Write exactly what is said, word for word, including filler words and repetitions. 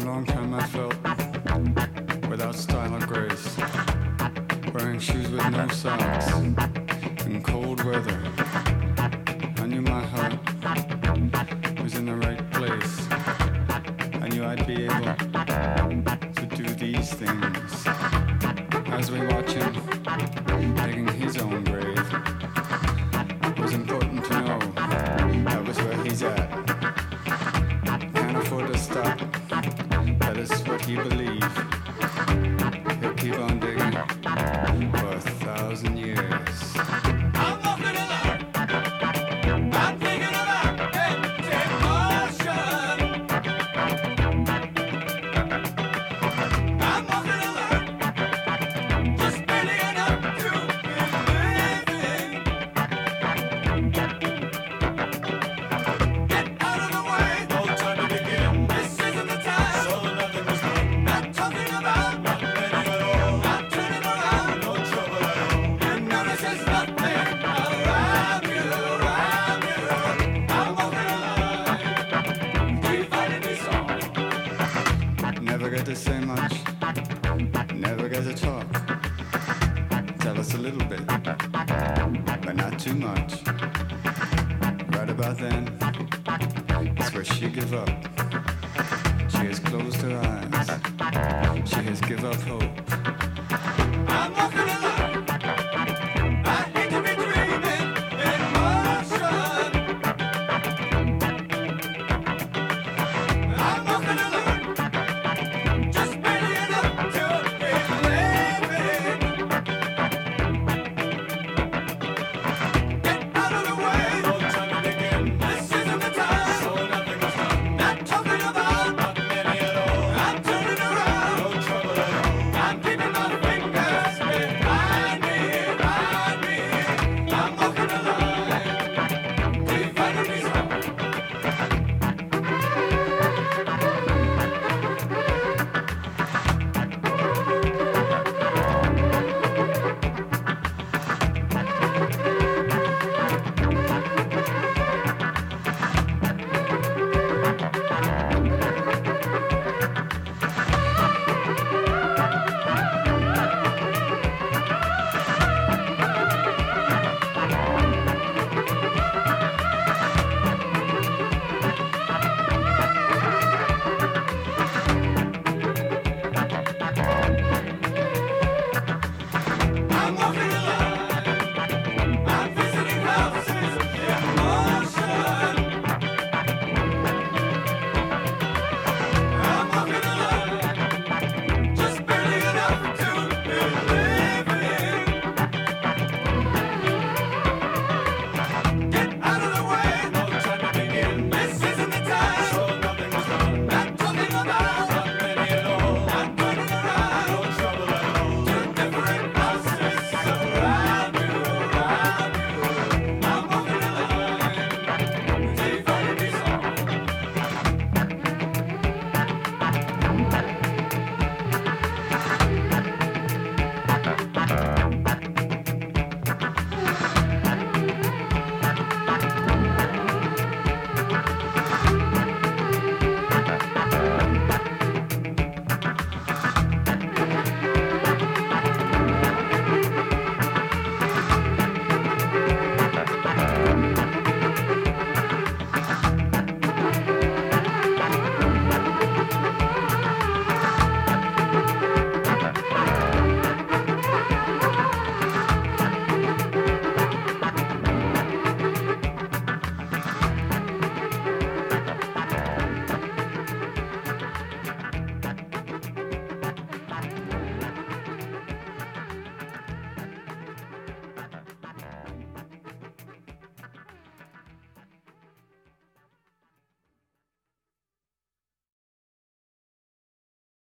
long time I felt without style or grace, wearing shoes with no socks in cold weather. I knew my heart was in the right place. I knew I'd be able to do these things. As we watch him digging his own grave, it was important to know that was where he's at. Can't afford to stop, that is what he believes. He'll keep on digging for a thousand years. I'm walking along, I'm thinking about empty motion. I'm walking along, just barely enough to be living. Get out of the way, no time to begin. This isn't the time, so nothing was done. Not talking about, not letting it all. Not turning around, no trouble at all. You notice there's nothing around you, around you. I'm walking alive, keep finding me song. Never get to say much, never get to talk. Tell us a little bit, but not too much. Right about then, it's where she give up. She has closed her eyes, she has give up hope.